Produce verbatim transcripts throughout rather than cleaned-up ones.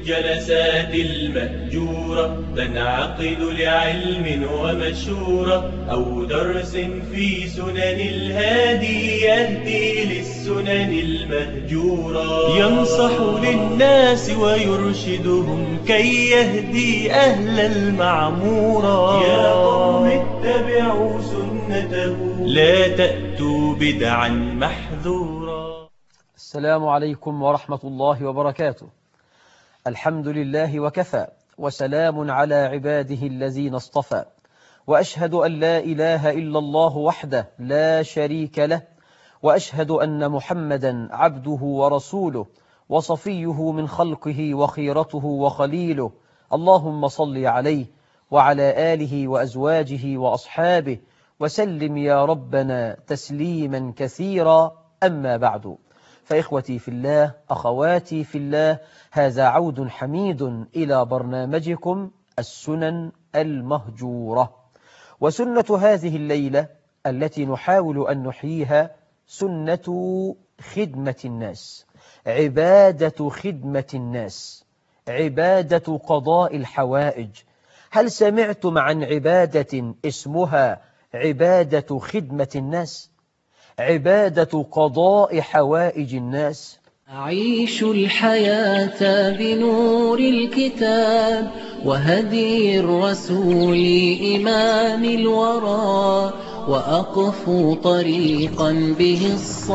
الجلسات المأجورة تنعقد لعلم ومشورة أو درس في سنن الهادي يهدي للسنن المهجورة، ينصح للناس ويرشدهم كي يهدي أهل المعمورة. يا قوم اتبعوا سنته لا تأتوا بدعا محذورا. السلام عليكم ورحمة الله وبركاته. الحمد لله وكفى، وسلام على عباده الذين اصطفى، وأشهد أن لا إله إلا الله وحده لا شريك له، وأشهد أن محمدا عبده ورسوله وصفيه من خلقه وخيرته وخليله. اللهم صل عليه وعلى آله وأزواجه وأصحابه وسلم يا ربنا تسليما كثيرا. أما بعد، فإخوتي في الله، أخواتي في الله، هذا عود حميد إلى برنامجكم السنن المهجورة. وسنة هذه الليلة التي نحاول أن نحييها سنة خدمة الناس، عبادة خدمة الناس، عبادة قضاء الحوائج. هل سمعتم عن عبادة اسمها عبادة خدمة الناس؟ عبادة قضاء حوائج الناس. أعيش الحياة بنور الكتاب وهدي الرسول إمام الورى، وأقف طريقا به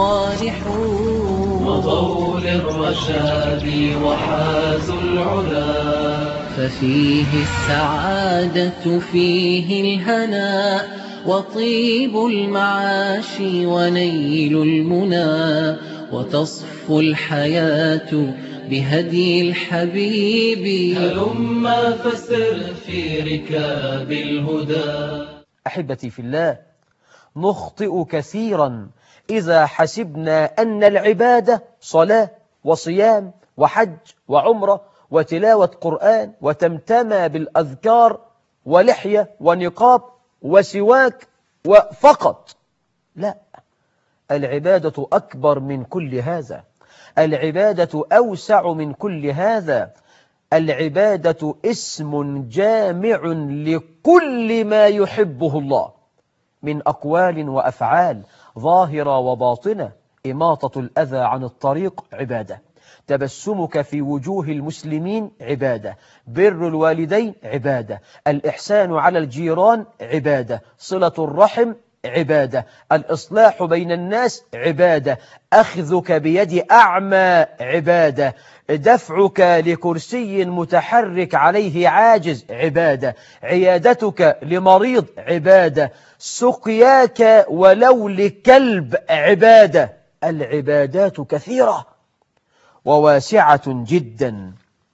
الصالحون مضوا للرشاد وحازوا العلا، ففيه السعادة فيه الهناء وطيب المعاش ونيل المنى، وتصفو الحياة بهدي الحبيب. هلما فسر في ركاب الهدى. أحبتي في الله، نخطئ كثيرا إذا حسبنا أن العبادة صلاة وصيام وحج وعمرة وتلاوة قرآن وتمتمى بالأذكار ولحية ونقاب وسواك وفقط. لا، العبادة أكبر من كل هذا، العبادة أوسع من كل هذا. العبادة اسم جامع لكل ما يحبه الله من أقوال وأفعال ظاهرة وباطنة. إماطة الأذى عن الطريق عبادة، تبسمك في وجوه المسلمين عبادة، بر الوالدين عبادة، الإحسان على الجيران عبادة، صلة الرحم عبادة، الإصلاح بين الناس عبادة، أخذك بيد أعمى عبادة، دفعك لكرسي متحرك عليه عاجز عبادة، عيادتك لمريض عبادة، سقياك ولو لكلب عبادة. العبادات كثيرة وواسعة جدا.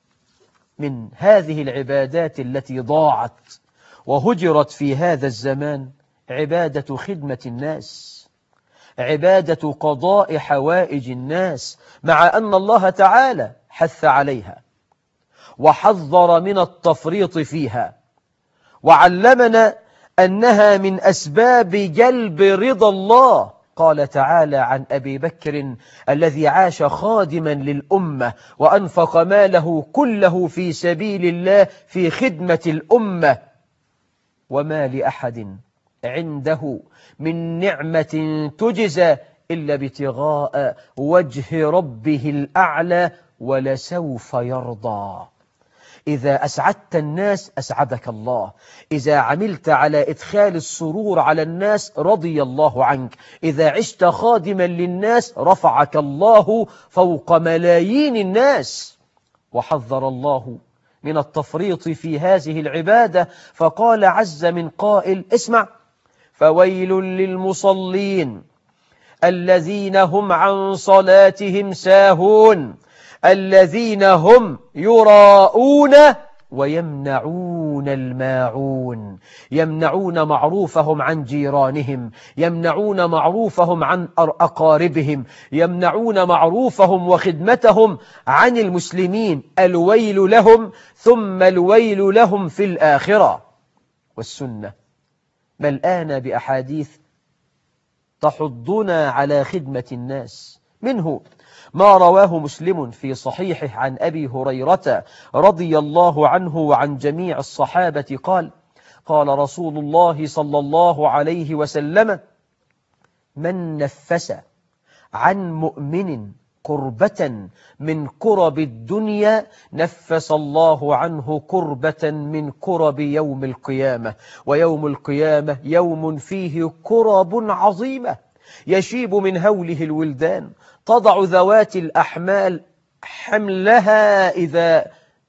من هذه العبادات التي ضاعت وهجرت في هذا الزمان عبادة خدمة الناس، عبادة قضاء حوائج الناس، مع أن الله تعالى حث عليها وحذر من التفريط فيها، وعلمنا أنها من أسباب جلب رضا الله. قال تعالى عن أبي بكر الذي عاش خادما للأمة وأنفق ماله كله في سبيل الله في خدمة الأمة: وما لأحد عنده من نعمة تجزى إلا ابتغاء وجه ربه الأعلى ولسوف يرضى. إذا أسعدت الناس أسعدك الله، إذا عملت على إدخال السرور على الناس رضي الله عنك، إذا عشت خادما للناس رفعك الله فوق ملايين الناس. وحذر الله من التفريط في هذه العبادة، فقال عز من قائل: اسمع: فويل للمصلين الذين هم عن صلاتهم ساهون الذين هم يراءون ويمنعون الماعون. يمنعون معروفهم عن جيرانهم، يمنعون معروفهم عن أقاربهم، يمنعون معروفهم وخدمتهم عن المسلمين. الويل لهم ثم الويل لهم في الآخرة. والسنة ملآنة بأحاديث تحضنا على خدمة الناس منه ما رواه مسلم في صحيحه عن أبي هريرة رضي الله عنه وعن جميع الصحابة قال قال رسول الله صلى الله عليه وسلم من نفس عن مؤمن كربة من كرب الدنيا نفس الله عنه كربة من كرب يوم القيامة. ويوم القيامة يوم فيه كرب عظيمة يشيب من هوله الولدان، تضع ذوات الأحمال حملها إذا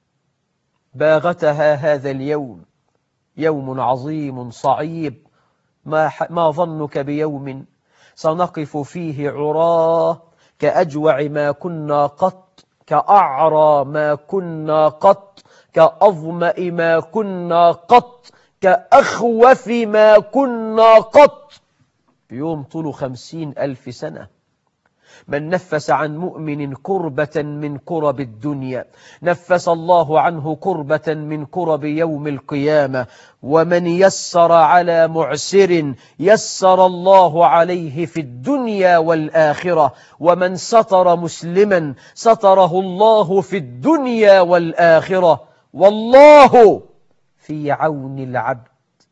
باغتها هذا اليوم. يوم عظيم صعيب، ما, ما ظنك بيوم سنقف فيه عراه كأجوع ما كنا قط، كأعرى ما كنا قط، كأظمأ ما كنا قط، كأخوف ما كنا قط. يوم طول خمسين ألف سنة. من نفس عن مؤمن كربة من كرب الدنيا نفس الله عنه كربة من كرب يوم القيامة. ومن يسر على معسر يسر الله عليه في الدنيا والآخرة. ومن ستر مسلما ستره الله في الدنيا والآخرة. والله في عون العبد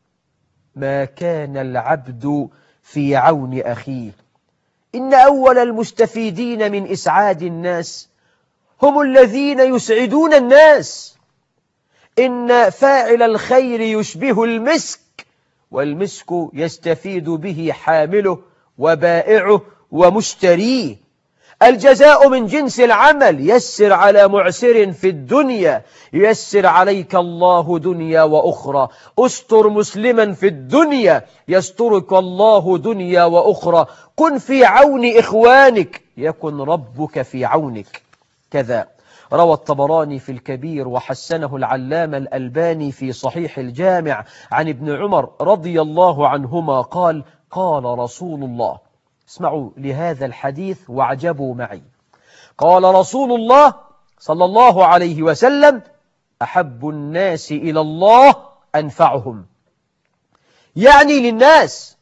ما كان العبد في عون أخيه. إن أول المستفيدين من إسعاد الناس هم الذين يسعدون الناس. إن فاعل الخير يشبه المسك، والمسك يستفيد به حامله وبائعه ومشتريه. الجزاء من جنس العمل. يسر على معسر في الدنيا يسر عليك الله دنيا وأخرى. أستر مسلما في الدنيا يسترك الله دنيا وأخرى. كن في عون إخوانك يكن ربك في عونك. كذا روى الطبراني في الكبير وحسنه العلامة الألباني في صحيح الجامع عن ابن عمر رضي الله عنهما قال قال رسول الله، اسمعوا لهذا الحديث واعجبوا معي، قال رسول الله صلى الله عليه وسلم أحب الناس إلى الله أنفعهم. يعني للناس.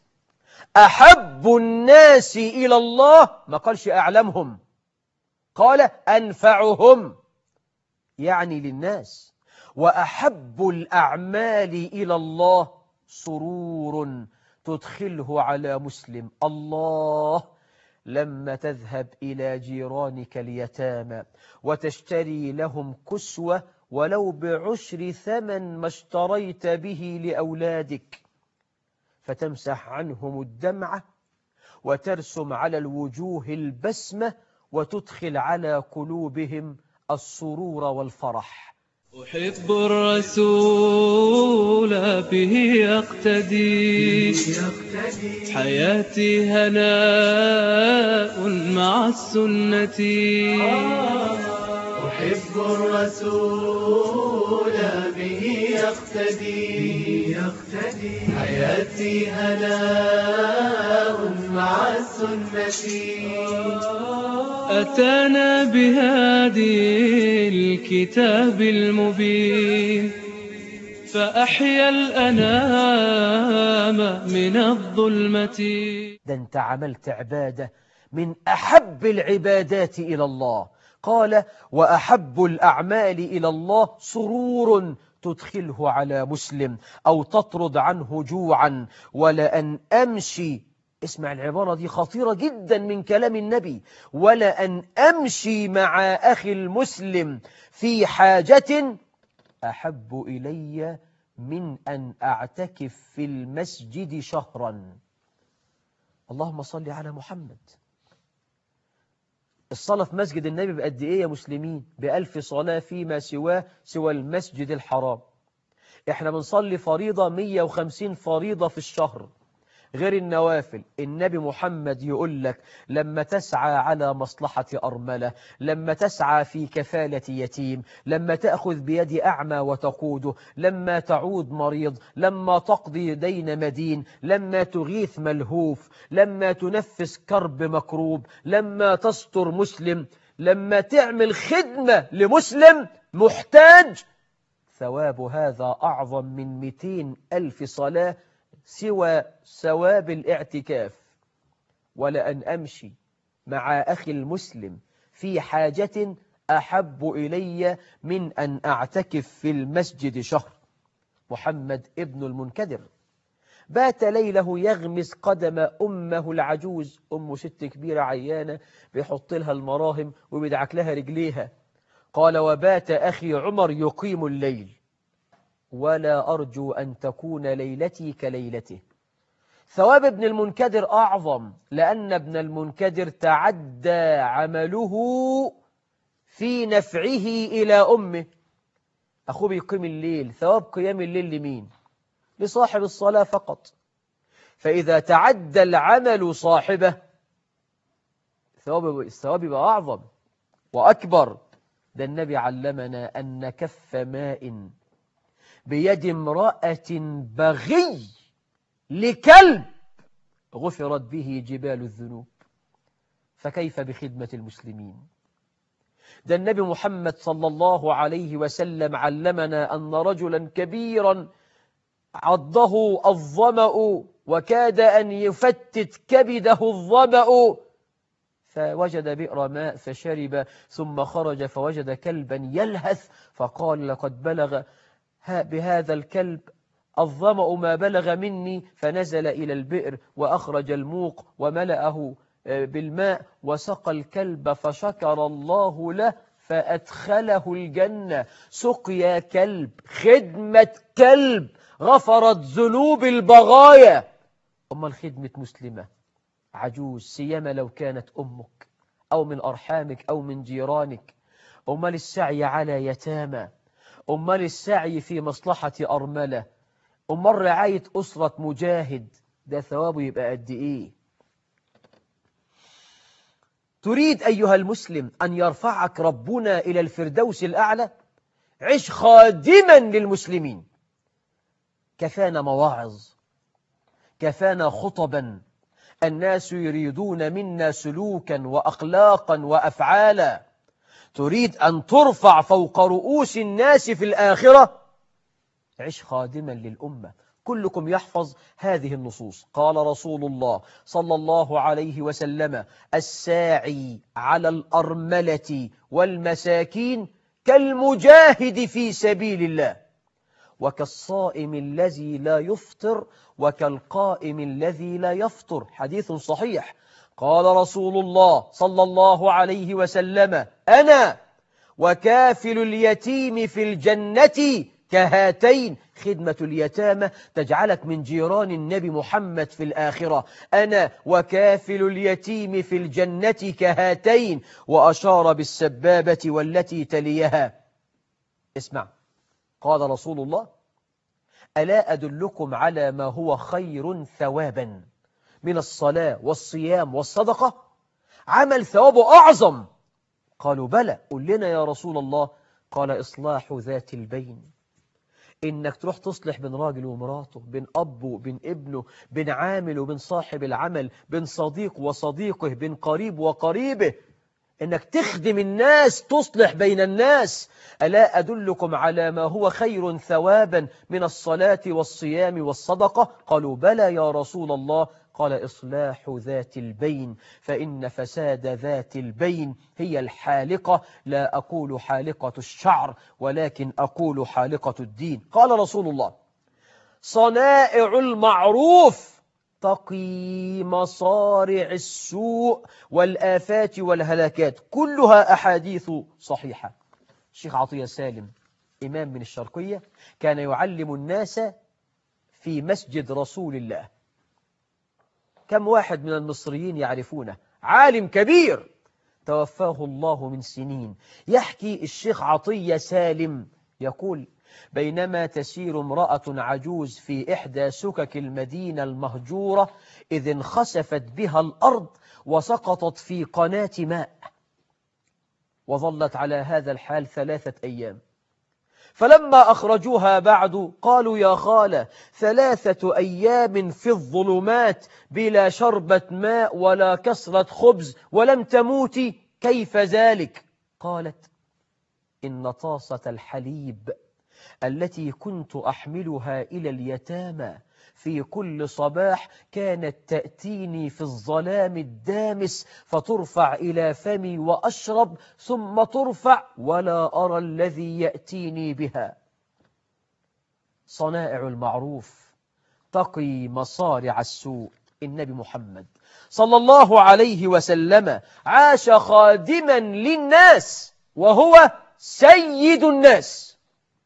أحب الناس إلى الله، ما قالش أعلمهم، قال أنفعهم، يعني للناس. وأحب الأعمال إلى الله سرور تدخله على مسلم. الله، لما تذهب إلى جيرانك اليتامى وتشتري لهم كسوة ولو بعشر ثمن ما اشتريت به لأولادك، فتمسح عنهم الدمعة وترسم على الوجوه البسمة وتدخل على قلوبهم السرور والفرح. أحب الرسول به يقتدي، حياتي هناء مع السنة. أحب الرسول به يقتدي، حياتي هناء مع السنة. أتانا بهادي الكتاب المبين فأحيا الأنام من الظلمة. ده انت عملت عبادة من أحب العبادات إلى الله. قال وأحب الأعمال إلى الله سرور تدخله على مسلم أو تطرد عنه جوعا. ولأن أمشي، اسمع العبارة دي خطيرة جدا من كلام النبي، ولأن أمشي مع أخي المسلم في حاجة أحب إلي من أن أعتكف في المسجد شهرا. اللهم صل على محمد. الصلاة في مسجد النبي بقد إيه يا مسلمين؟ بألف صلاة فيما سواه سوى المسجد الحرام. إحنا بنصلي فريضة مية وخمسين فريضة في الشهر غير النوافل. النبي محمد يقول لك لما تسعى على مصلحة أرملة، لما تسعى في كفالة يتيم، لما تأخذ بيد أعمى وتقوده، لما تعود مريض، لما تقضي دين مدين، لما تغيث ملهوف، لما تنفس كرب مكروب، لما تستر مسلم، لما تعمل خدمة لمسلم محتاج، ثواب هذا أعظم من مئتين ألف صلاة سوى ثواب الاعتكاف. ولأن أمشي مع أخي المسلم في حاجة أحب إلي من أن أعتكف في المسجد شهر. محمد ابن المنكدر بات ليله يغمس قدم أمه العجوز، أم ست كبيرة عيانة بيحط لها المراهم وبيدعك لها رجليها. قال: وبات أخي عمر يقيم الليل، ولا أرجو أن تكون ليلتي كليلته. ثواب ابن المنكدر أعظم، لأن ابن المنكدر تعدى عمله في نفعه إلى أمه. أخوه بيقيم الليل، ثواب قيام الليل لمين؟ لصاحب الصلاة فقط. فإذا تعدى العمل صاحبه ثواب الثواب يبقى أعظم وأكبر. ده النبي علمنا أن كف ماء بيد امرأة بغي لكلب غفرت به جبال الذنوب، فكيف بخدمة المسلمين؟ ده النبي محمد صلى الله عليه وسلم علمنا أن رجلا كبيرا عضه الظمأ وكاد أن يفتت كبده الظمأ، فوجد بئر ماء فشرب، ثم خرج فوجد كلبا يلهث، فقال: لقد بلغ بهذا الكلب الظمأ ما بلغ مني، فنزل إلى البئر وأخرج الموق وملأه بالماء وسقى الكلب، فشكر الله له فأدخله الجنة. سقيا كلب، خدمة كلب غفرت ذنوب البغايا. أما الخدمة مسلمة عجوز، سيما لو كانت أمك أو من أرحامك أو من جيرانك. أمال السعي على يتامى، أمال السعي في مصلحة أرملة، أمال رعاية أسرة مجاهد، ده ثوابه يبقى قد إيه؟ تريد أيها المسلم أن يرفعك ربنا إلى الفردوس الأعلى؟ عش خادما للمسلمين. كفانا مواعظ، كفانا خطبا، الناس يريدون منا سلوكا وأخلاقا وأفعالا. تريد أن ترفع فوق رؤوس الناس في الآخرة؟ عش خادما للأمة. كلكم يحفظ هذه النصوص. قال رسول الله صلى الله عليه وسلم: الساعي على الأرملة والمساكين كالمجاهد في سبيل الله، وكالصائم الذي لا يفطر، وكالقائم الذي لا يفطر. حديث صحيح. قال رسول الله صلى الله عليه وسلم: أنا وكافل اليتيم في الجنة كهاتين. خدمة اليتامى تجعلك من جيران النبي محمد في الآخرة. أنا وكافل اليتيم في الجنة كهاتين، وأشار بالسبابة والتي تليها. اسمع، قال رسول الله: ألا أدلكم على ما هو خير ثوابا من الصلاة والصيام والصدقة؟ عمل ثوابه أعظم. قالوا: بلى، قل لنا يا رسول الله. قال: إصلاح ذات البين. إنك تروح تصلح بين راجل ومراته، بين أب وبين ابنه، بين عامل وبين صاحب العمل، بين صديق وصديقه، بين قريب وقريبه. إنك تخدم الناس، تصلح بين الناس. ألا أدلكم على ما هو خير ثوابا من الصلاة والصيام والصدقة؟ قالوا: بلى يا رسول الله. قال: إصلاح ذات البين، فإن فساد ذات البين هي الحالقة. لا أقول حالقة الشعر، ولكن أقول حالقة الدين. قال رسول الله: صنائع المعروف تقي مصارع السوء والآفات والهلاكات. كلها أحاديث صحيحة. الشيخ عطية سالم، إمام من الشرقية، كان يعلم الناس في مسجد رسول الله. كم واحد من المصريين يعرفونه؟ عالم كبير توفاه الله من سنين. يحكي الشيخ عطية سالم يقول: بينما تسير امرأة عجوز في إحدى سكك المدينة المهجورة، إذ انخسفت بها الأرض وسقطت في قناة ماء، وظلت على هذا الحال ثلاثة أيام. فلما أخرجوها بعد قالوا: يا خالة، ثلاثة أيام في الظلمات بلا شربة ماء ولا كسرة خبز ولم تموتي، كيف ذلك؟ قالت: إن طاسة الحليب التي كنت أحملها إلى اليتامى في كل صباح كانت تأتيني في الظلام الدامس فترفع إلى فمي وأشرب ثم ترفع ولا أرى الذي يأتيني بها. صنائع المعروف تقي مصارع السوء. النبي محمد صلى الله عليه وسلم عاش خادما للناس وهو سيد الناس.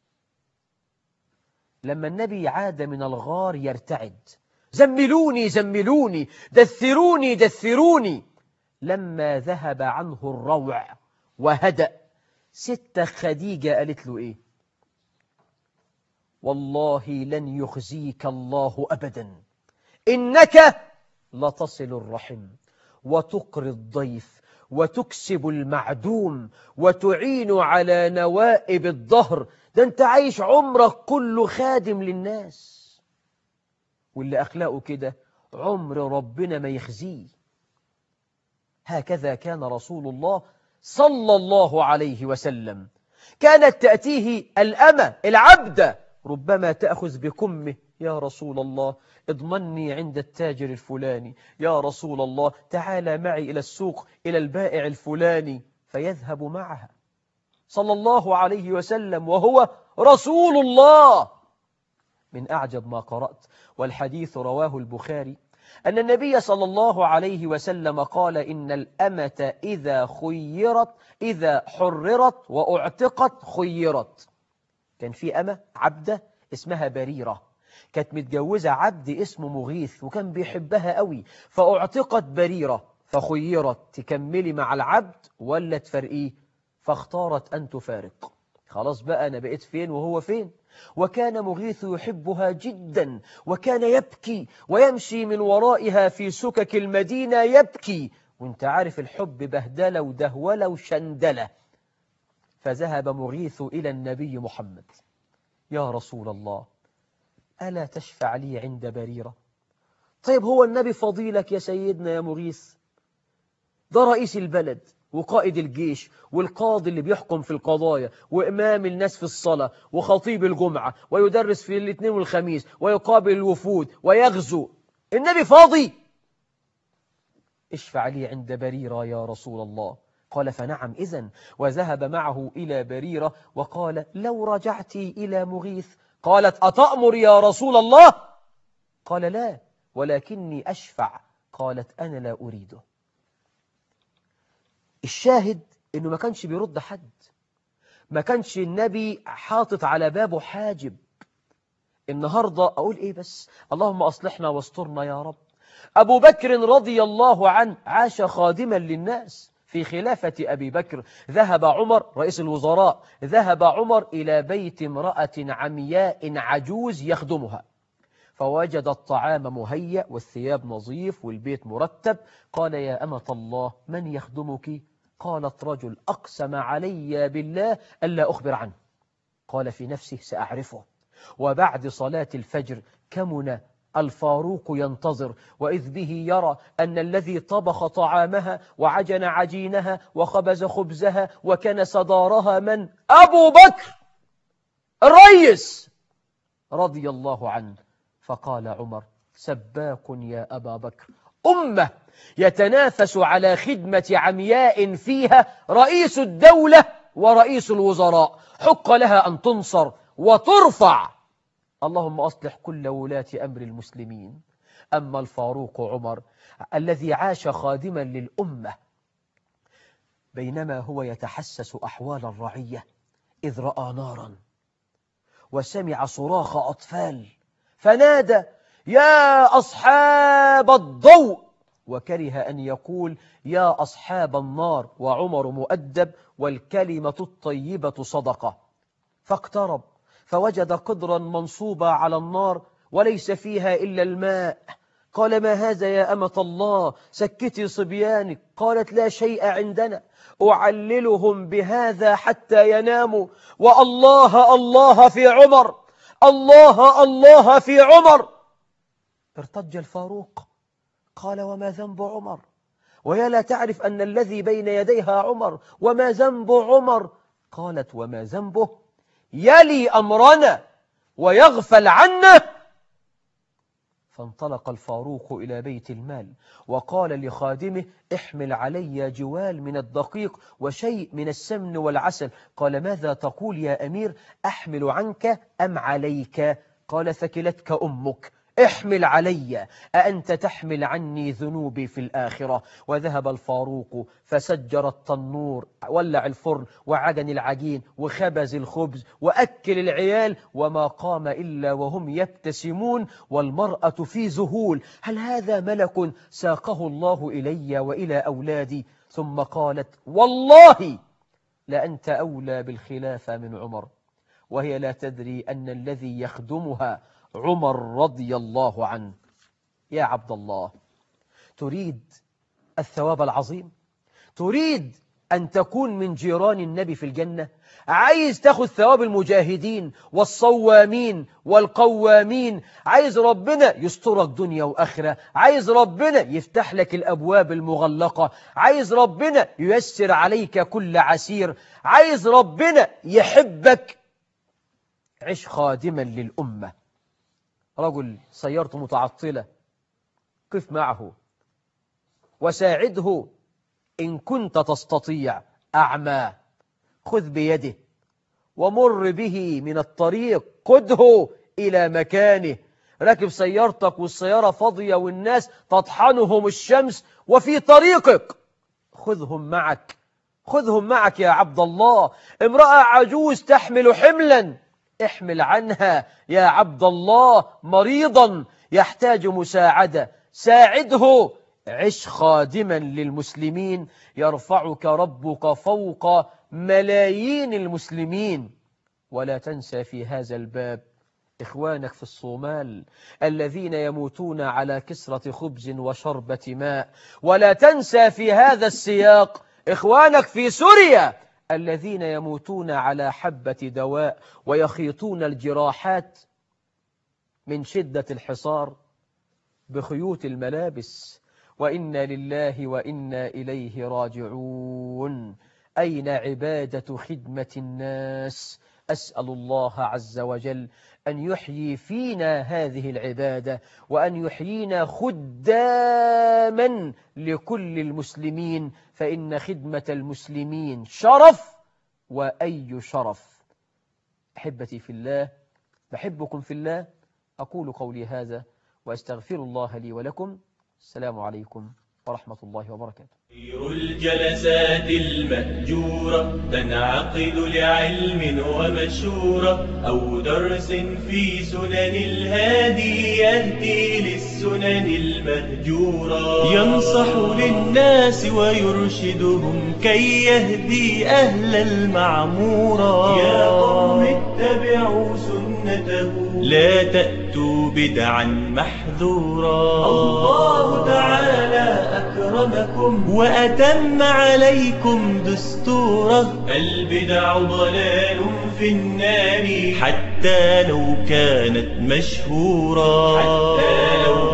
لما النبي عاد من الغار يرتعد: زملوني زملوني، دثروني دثروني. لما ذهب عنه الروع وهدأ، ستة خديجة قالت له إيه؟ والله لن يخزيك الله أبدا، إنك لتصل الرحم وتقري الضيف وتكسب المعدوم وتعين على نوائب الظهر. ده انت عايش عمرك كله خادم للناس، واللي أخلاقه كده عمر ربنا ما يخزيه. هكذا كان رسول الله صلى الله عليه وسلم. كانت تأتيه الأمة العبدة ربما تأخذ بكمه: يا رسول الله اضمني عند التاجر الفلاني، يا رسول الله تعال معي إلى السوق إلى البائع الفلاني، فيذهب معها صلى الله عليه وسلم وهو رسول الله. من أعجب ما قرأت، والحديث رواه البخاري، أن النبي صلى الله عليه وسلم قال: إن الأمة إذا خيرت إذا حررت وأعتقت خيرت. كان في أمة عبدة اسمها بريرة، كانت متجوزة عبد اسمه مغيث وكان بيحبها قوي، فأعتقت بريرة فخيرت تكملي مع العبد ولا تفرقيه، فاختارت أن تفارق. خلاص بقى أنا بقيت فين وهو فين. وكان مغيث يحبها جدا، وكان يبكي ويمشي من ورائها في سكك المدينة يبكي، وانت عارف الحب بهدلة ودهولة وشندلة. فذهب مغيث إلى النبي محمد: يا رسول الله ألا تشفع لي عند بريرة؟ طيب هو النبي فضيلك يا سيدنا يا مغيث؟ ده رئيس البلد وقائد الجيش والقاضي اللي بيحكم في القضايا وإمام الناس في الصلاة وخطيب الجمعة ويدرس في الاثنين والخميس ويقابل الوفود ويغزو. النبي فاضي؟ اشفع لي عند بريرة يا رسول الله. قال: فنعم إذن. وذهب معه إلى بريرة وقال: لو رجعت إلى مغيث. قالت: أتأمر يا رسول الله؟ قال: لا، ولكني أشفع. قالت: أنا لا أريده. الشاهد إنه ما كانش بيرد حد، ما كانش النبي حاطط على بابه حاجب. النهاردة أقول إيه بس؟ اللهم أصلحنا واسترنا يا رب. أبو بكر رضي الله عنه عاش خادما للناس. في خلافة أبي بكر ذهب عمر رئيس الوزراء ذهب عمر إلى بيت امرأة عمياء عجوز يخدمها، فوجد الطعام مهيأ والثياب نظيف والبيت مرتب. قال: يا أمة الله من يخدمك؟ قالت: رجل أقسم علي بالله ألا أخبر عنه. قال في نفسه: سأعرفه. وبعد صلاة الفجر كمن الفاروق ينتظر، وإذ به يرى أن الذي طبخ طعامها وعجن عجينها وخبز خبزها وكنس دارها من؟ أبو بكر الرئيس رضي الله عنه. فقال عمر: سباك يا أبا بكر، أمة يتنافس على خدمة عمياء فيها رئيس الدولة ورئيس الوزراء، حق لها أن تنصر وترفع. اللهم أصلح كل ولاة أمر المسلمين. أما الفاروق عمر الذي عاش خادما للأمة، بينما هو يتحسس أحوال الرعية إذ رأى نارا وسمع صراخ أطفال فنادى: يا أصحاب الضوء، وكره أن يقول يا أصحاب النار، وعمر مؤدب والكلمة الطيبة صدقة. فاقترب فوجد قدرا منصوبا على النار وليس فيها إلا الماء. قال: ما هذا يا أمة الله؟ سكتي صبيانك. قالت: لا شيء عندنا، أعللهم بهذا حتى يناموا. والله الله في عمر، الله الله في عمر. ارتج الفاروق قال: وما ذنب عمر؟ وهي لا تعرف أن الذي بين يديها عمر. وما ذنب عمر؟ قالت: وما ذنبه؟ يلي أمرنا ويغفل عنا. فانطلق الفاروق إلى بيت المال وقال لخادمه احمل علي جوال من الدقيق وشيء من السمن والعسل. قال ماذا تقول يا أمير، أحمل عنك أم عليك؟ قال ثكلتك أمك، احمل علي، أأنت تحمل عني ذنوبي في الآخرة. وذهب الفاروق فسجر التنور، ولع الفرن وعجن العجين وخبز الخبز وأكل العيال، وما قام إلا وهم يبتسمون والمرأة في ذهول. هل هذا ملك ساقه الله إلي وإلى أولادي؟ ثم قالت والله لأنت أولى بالخلافة من عمر، وهي لا تدري أن الذي يخدمها عمر رضي الله عنه. يا عبد الله، تريد الثواب العظيم؟ تريد أن تكون من جيران النبي في الجنة؟ عايز تاخذ ثواب المجاهدين والصوامين والقوامين؟ عايز ربنا يسترك دنيا وآخرة؟ عايز ربنا يفتح لك الأبواب المغلقة؟ عايز ربنا ييسر عليك كل عسير؟ عايز ربنا يحبك؟ عش خادما للأمة. رجل سيارته متعطلة، قف معه وساعده إن كنت تستطيع. أعمى، خذ بيده ومر به من الطريق، قده إلى مكانه. راكب سيارتك والسيارة فاضية والناس تطحنهم الشمس وفي طريقك، خذهم معك، خذهم معك يا عبد الله. امرأة عجوز تحمل حملا، احمل عنها يا عبد الله. مريضا يحتاج مساعدة، ساعده. عش خادما للمسلمين، يرفعك ربك فوق ملايين المسلمين. ولا تنسى في هذا الباب إخوانك في الصومال الذين يموتون على كسرة خبز وشربة ماء. ولا تنسى في هذا السياق إخوانك في سوريا الذين يموتون على حبة دواء ويخيطون الجراحات من شدة الحصار بخيوط الملابس. وإنا لله وإنا إليه راجعون. أين عبادة خدمة الناس؟ أسأل الله عز وجل أن يحيي فينا هذه العبادة، وأن يحيينا خداما لكل المسلمين، فإن خدمة المسلمين شرف، وأي شرف. أحبتي في الله، بحبكم في الله. أقول قولي هذا وأستغفر الله لي ولكم. السلام عليكم ورحمة الله وبركاته. خير الجلسات المأجورة تنعقد لعلم ومشورة، أو درس في سنن الهادي يهدي للسنن المهجورة، ينصح للناس ويرشدهم كي يهدي أهل المعمورة. يا قوم اتبعوا سنته لا تأتوا بدعا محذورا. الله تعالى أكرمكم وأتم عليكم دستوره. البدع ضلال في النار حتى لو كانت مشهورا، حتى لو